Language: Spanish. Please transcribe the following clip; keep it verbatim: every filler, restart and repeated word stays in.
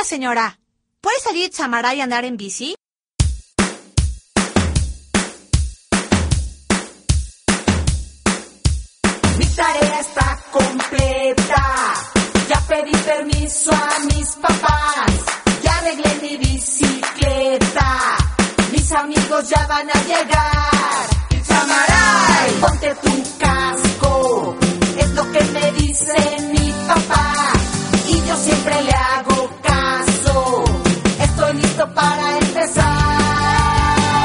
señora. ¿Puede salir Chamará y andar en bici? Mi tarea está completa. Ya pedí permiso a mis papás. Ya arreglé mi bicicleta. Mis amigos ya van a llegar. Chamaray, ponte tu casco. Es lo que me dice mi papá. Y yo siempre le